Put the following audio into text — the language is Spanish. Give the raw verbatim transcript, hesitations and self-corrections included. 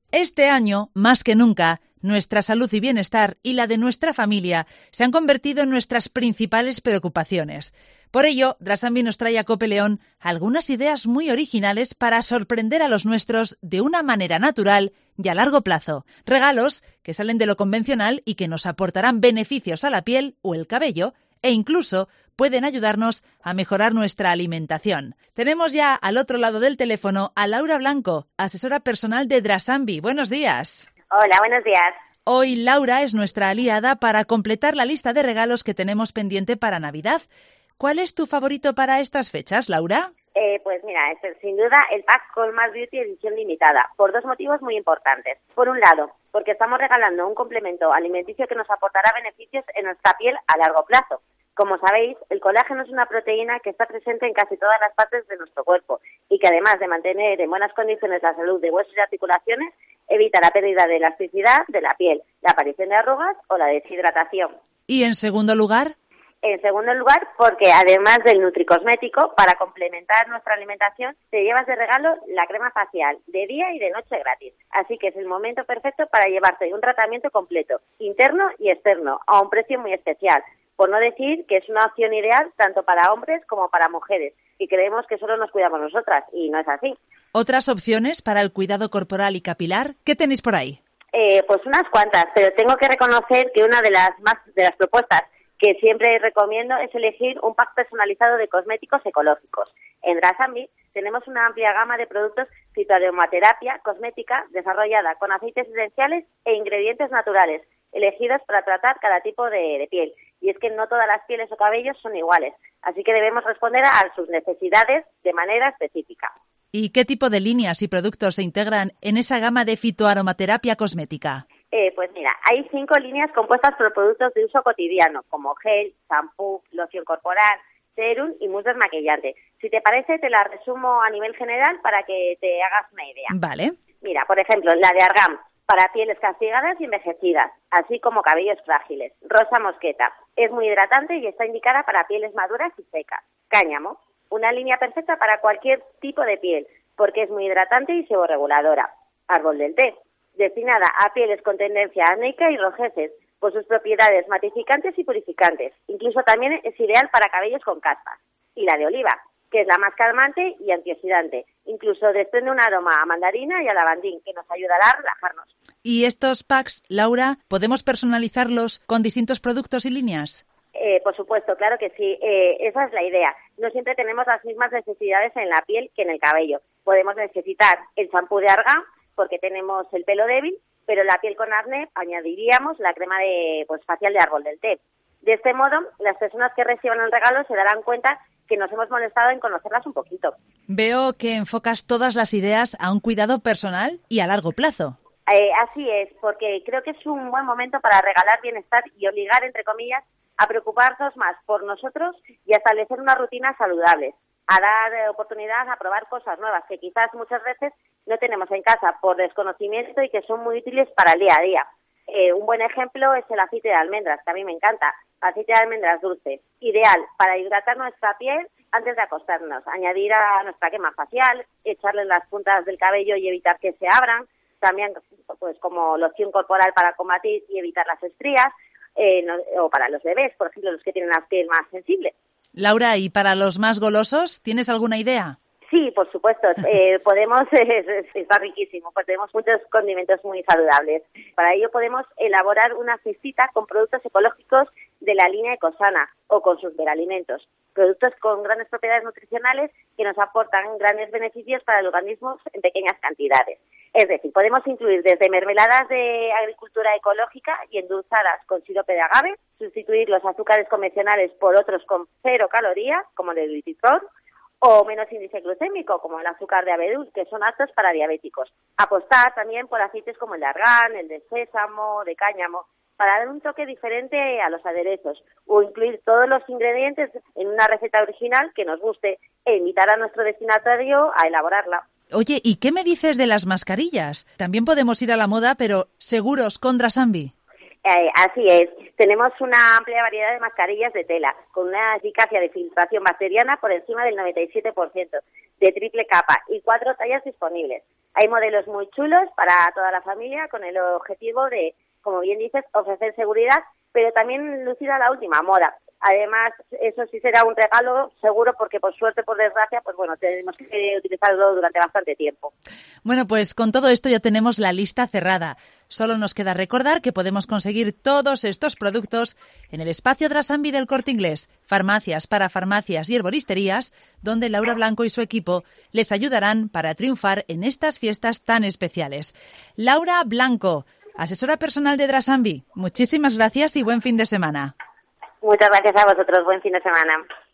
Este año, más que nunca, nuestra salud y bienestar y la de nuestra familia se han convertido en nuestras principales preocupaciones. Por ello, Drasambi nos trae a Cope León algunas ideas muy originales para sorprender a los nuestros de una manera natural y a largo plazo. Regalos que salen de lo convencional y que nos aportarán beneficios a la piel o el cabello e incluso pueden ayudarnos a mejorar nuestra alimentación. Tenemos ya al otro lado del teléfono a Laura Blanco, asesora personal de Drasambi. Buenos días. Hola, buenos días. Hoy Laura es nuestra aliada para completar la lista de regalos que tenemos pendiente para Navidad. ¿Cuál es tu favorito para estas fechas, Laura? Eh, pues mira, es sin duda el pack Colmar Beauty edición limitada, por dos motivos muy importantes. Por un lado, porque estamos regalando un complemento alimenticio que nos aportará beneficios en nuestra piel a largo plazo. Como sabéis, el colágeno es una proteína que está presente en casi todas las partes de nuestro cuerpo y que además de mantener en buenas condiciones la salud de huesos y articulaciones, evita la pérdida de elasticidad de la piel, la aparición de arrugas o la deshidratación. Y en segundo lugar... En segundo lugar, porque además del nutricosmético, para complementar nuestra alimentación, te llevas de regalo la crema facial de día y de noche gratis. Así que es el momento perfecto para llevarte un tratamiento completo, interno y externo, a un precio muy especial. Por no decir que es una opción ideal tanto para hombres como para mujeres. Y creemos que solo nos cuidamos nosotras, y no es así. ¿Otras opciones para el cuidado corporal y capilar? ¿Qué tenéis por ahí? Eh, pues unas cuantas, pero tengo que reconocer que una de las más de las propuestas que siempre recomiendo es elegir un pack personalizado de cosméticos ecológicos. En Drasambi tenemos una amplia gama de productos fitoaromaterapia cosmética desarrollada con aceites esenciales e ingredientes naturales, elegidos para tratar cada tipo de, de piel. Y es que no todas las pieles o cabellos son iguales, así que debemos responder a sus necesidades de manera específica. ¿Y qué tipo de líneas y productos se integran en esa gama de fitoaromaterapia cosmética? Eh, pues mira, hay cinco líneas compuestas por productos de uso cotidiano, como gel, champú, loción corporal, serum y mousse desmaquillante. Si te parece, te la resumo a nivel general para que te hagas una idea. Vale. Mira, por ejemplo, la de Argam, para pieles castigadas y envejecidas, así como cabellos frágiles. Rosa Mosqueta, es muy hidratante y está indicada para pieles maduras y secas. Cáñamo, una línea perfecta para cualquier tipo de piel, porque es muy hidratante y seborreguladora. Árbol del té, destinada a pieles con tendencia acnéica y rojeces, por sus propiedades matificantes y purificantes. Incluso también es ideal para cabellos con caspas. Y la de oliva, que es la más calmante y antioxidante. Incluso desprende un aroma a mandarina y a lavandín que nos ayudará a relajarnos. ¿Y estos packs, Laura, podemos personalizarlos con distintos productos y líneas? Eh, por supuesto, claro que sí. Eh, esa es la idea. No siempre tenemos las mismas necesidades en la piel que en el cabello. Podemos necesitar el champú de argán, porque tenemos el pelo débil, pero la piel con acné añadiríamos la crema de pues facial de árbol del té. De este modo, las personas que reciban el regalo se darán cuenta que nos hemos molestado en conocerlas un poquito. Veo que enfocas todas las ideas a un cuidado personal y a largo plazo. Eh, así es, porque creo que es un buen momento para regalar bienestar y obligar, entre comillas, a preocuparnos más por nosotros y a establecer unas rutinas saludables, a dar oportunidad a probar cosas nuevas que quizás muchas veces no tenemos en casa por desconocimiento y que son muy útiles para el día a día. Eh, un buen ejemplo es el aceite de almendras, que a mí me encanta. Aceite de almendras dulce, ideal para hidratar nuestra piel antes de acostarnos, añadir a nuestra crema facial, echarle en las puntas del cabello y evitar que se abran, también pues como loción corporal para combatir y evitar las estrías, eh, no, o para los bebés, por ejemplo, los que tienen la piel más sensible. Laura, ¿y para los más golosos tienes alguna idea? Sí, por supuesto. Eh, podemos, eh, está riquísimo, pues tenemos muchos condimentos muy saludables. Para ello podemos elaborar una cestita con productos ecológicos de la línea Ecosana o con sus superalimentos. Productos con grandes propiedades nutricionales que nos aportan grandes beneficios para el organismo en pequeñas cantidades. Es decir, podemos incluir desde mermeladas de agricultura ecológica y endulzadas con sirope de agave, sustituir los azúcares convencionales por otros con cero calorías, como el de Glutitrol, o menos índice glucémico, como el azúcar de abedul, que son aptos para diabéticos. Apostar también por aceites como el de argán, el de sésamo, de cáñamo, para dar un toque diferente a los aderezos, o incluir todos los ingredientes en una receta original que nos guste e invitar a nuestro destinatario a elaborarla. Oye, ¿y qué me dices de las mascarillas? También podemos ir a la moda, pero seguros con Drasambi. Eh, así es. Tenemos una amplia variedad de mascarillas de tela, con una eficacia de filtración bacteriana por encima del noventa y siete por ciento, de triple capa y cuatro tallas disponibles. Hay modelos muy chulos para toda la familia con el objetivo de, como bien dices, ofrecer seguridad, pero también lucir a la última moda. Además, eso sí será un regalo seguro porque por suerte, por desgracia, pues bueno, tenemos que utilizarlo durante bastante tiempo. Bueno, pues con todo esto ya tenemos la lista cerrada. Solo nos queda recordar que podemos conseguir todos estos productos en el espacio Drasambi del Corte Inglés, farmacias, parafarmacias y herboristerías, donde Laura Blanco y su equipo les ayudarán para triunfar en estas fiestas tan especiales. Laura Blanco, asesora personal de Drasambi, muchísimas gracias y buen fin de semana. Muchas gracias a vosotros. Buen fin de semana.